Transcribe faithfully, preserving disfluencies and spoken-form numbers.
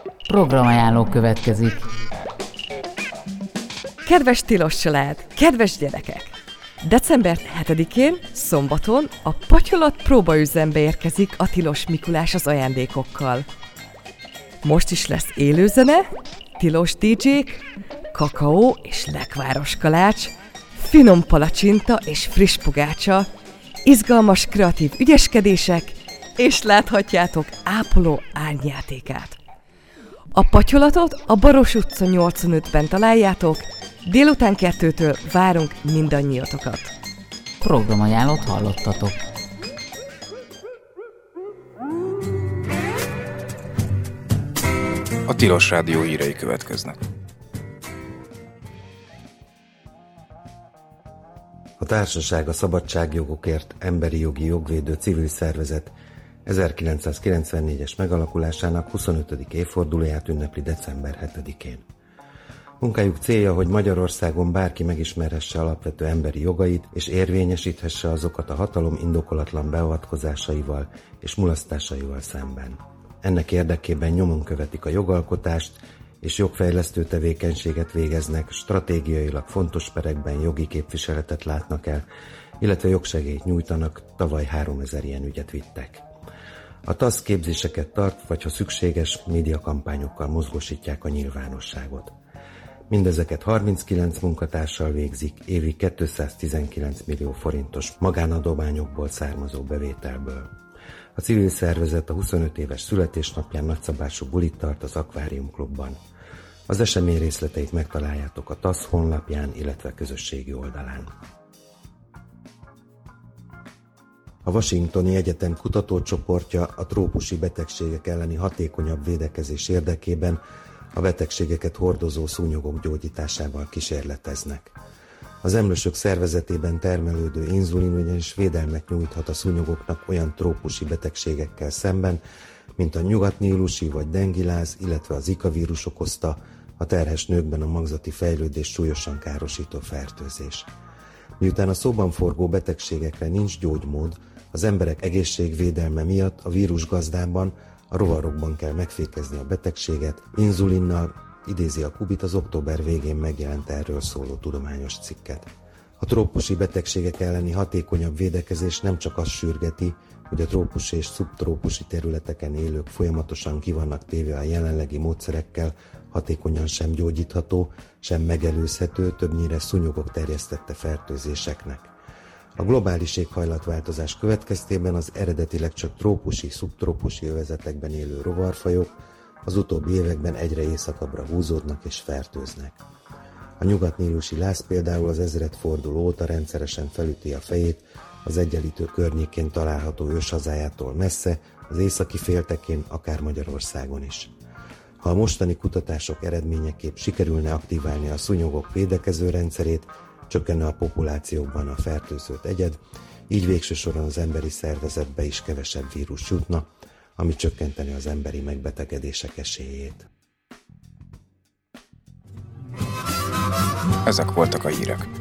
Programajánló következik. Kedves tilos család, kedves gyerekek! december hetedikén, szombaton a Patyolat próbaüzembe érkezik a Tilos Mikulás az ajándékokkal. Most is lesz élőzene, tilos dé dzsék, kakaó és lekváros kalács, finom palacsinta és friss pogácsa, izgalmas kreatív ügyeskedések, és láthatjátok ápoló árnyjátékát. A Patyolatot a Baros utca nyolcvanötben találjátok, délután kettőtől várunk mindannyiatokat. Programajánlót hallottatok. A Tilos Rádió hírei következnek. A Társaság a szabadságjogokért emberi jogi jogvédő civil szervezet ezerkilencszázkilencvennégyes megalakulásának huszonötödik évfordulóját ünnepli december hetedikén. Munkájuk célja, hogy Magyarországon bárki megismerhesse alapvető emberi jogait és érvényesíthesse azokat a hatalom indokolatlan beavatkozásaival és mulasztásaival szemben. Ennek érdekében nyomon követik a jogalkotást és jogfejlesztő tevékenységet végeznek, stratégiailag fontos perekben jogi képviseletet látnak el, illetve jogsegélyt nyújtanak, tavaly háromezer ilyen ügyet vittek. A TASZ képzéseket tart, vagy ha szükséges, médiakampányokkal mozgósítják a nyilvánosságot. Mindezeket harminckilenc munkatársal végzik, évi kétszáztizenkilenc millió forintos magánadományokból származó bevételből. A civil szervezet a huszonöt éves születésnapján nagyszabású bulit tart az Akvárium Klubban. Az esemény részleteit megtaláljátok a TASZ honlapján, illetve közösségi oldalán. A Washingtoni Egyetem kutatócsoportja a trópusi betegségek elleni hatékonyabb védekezés érdekében a betegségeket hordozó szúnyogok gyógyításával kísérleteznek. Az emlősök szervezetében termelődő inzulin ugyanis védelmet nyújthat a szúnyogoknak olyan trópusi betegségekkel szemben, mint a nyugatnílusi vagy dengiláz, illetve a zika vírus okozta, a terhes nőkben a magzati fejlődés súlyosan károsító fertőzés. Miután a szóban forgó betegségekre nincs gyógymód, az emberek egészségvédelme miatt a vírusgazdában, a rovarokban kell megfékezni a betegséget, inzulinnal, idézi a Kubit az október végén megjelent erről szóló tudományos cikket. A trópusi betegségek elleni hatékonyabb védekezés nem csak azt sürgeti, hogy a trópusi és szubtrópusi területeken élők folyamatosan ki vannak téve a jelenlegi módszerekkel, hatékonyan sem gyógyítható, sem megelőzhető, többnyire szúnyogok terjesztette fertőzéseknek. A globális éghajlatváltozás következtében az eredetileg csak trópusi, szubtrópusi övezetekben élő rovarfajok az utóbbi években egyre északabbra húzódnak és fertőznek. A nyugatnílusi láz például az ezredforduló óta rendszeresen felüti a fejét az Egyenlítő környékén található őshazájától messze, az északi féltekén, akár Magyarországon is. Ha a mostani kutatások eredményeképp sikerülne aktiválni a szúnyogok védekező rendszerét, csökkenne a populációkban a fertőzött egyed, így végső soron az emberi szervezetbe is kevesebb vírus jutna, ami csökkenteni az emberi megbetegedések esélyét. Ezek voltak a hírek.